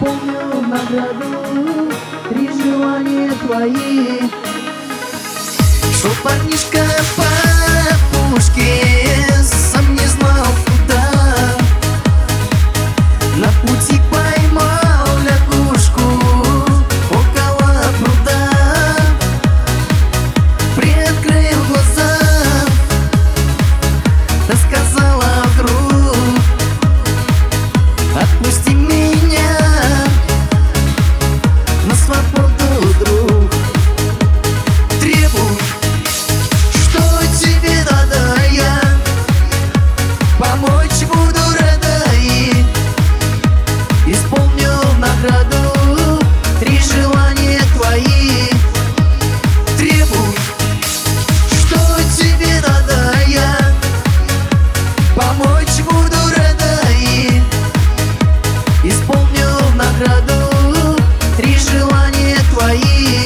Исполню награду, 3 желания твои. Шел парнишка по пушке, сам не знал куда. На пути поймал лягушку около пруда. Приоткрыл глаза, да сказала вдруг: отпусти меня на свободу, друг. Требуй, что тебе надо, я помочь буду рада и исполню награду, 3 желания твои. Требуй, что тебе надо, я помочь буду рада и исполню награду, 3 желания твои.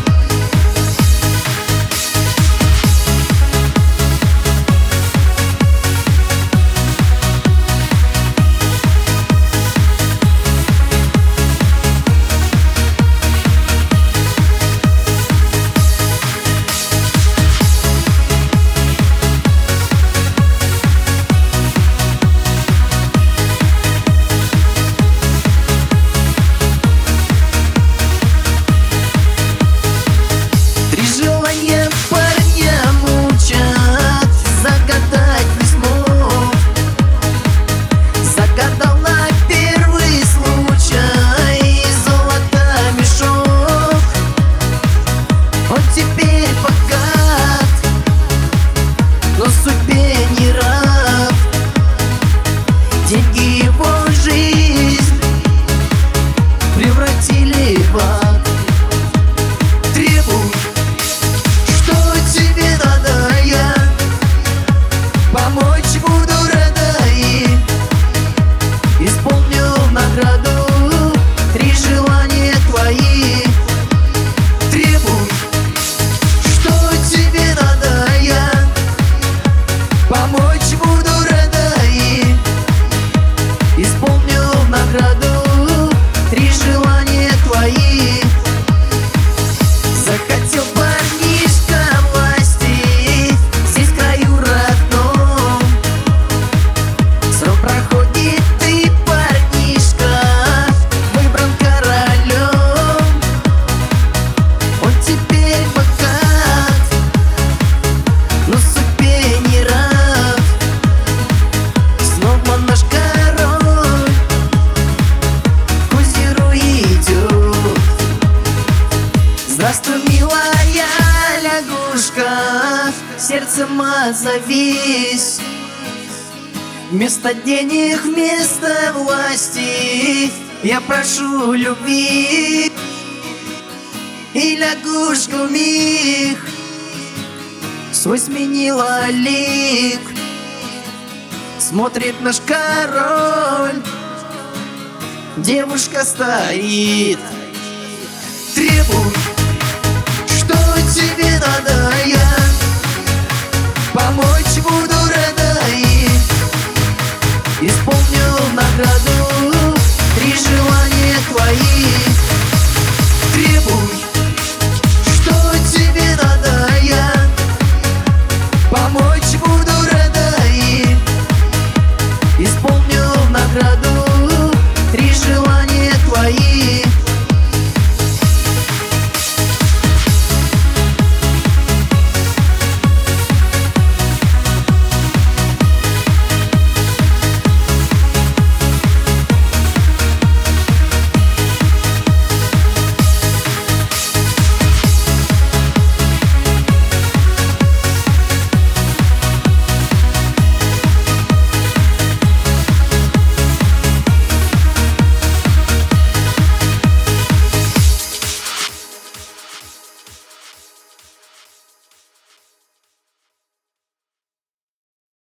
Деньги его жизнь превратили в ад. Требуй, что тебе надо, я помочь буду рада и исполню награду, 3 желания твои. Требуй, что тебе надо, я помочь буду рада и исполню награду, 3 желания твои. Захотел парнишка власти здесь в краю родном. Срок проходит, и парнишка выбран королем. Он теперь богат, но судьбе не рад. Снова наш король к озеру идет. Здравствуй, милая лягушка, сердцем отзовись. Вместо денег, вместо власти я прошу любви. И лягушка вмиг свой сменила лик. Смотрит наш король, девушка стоит. Требуй, что тебе надо, я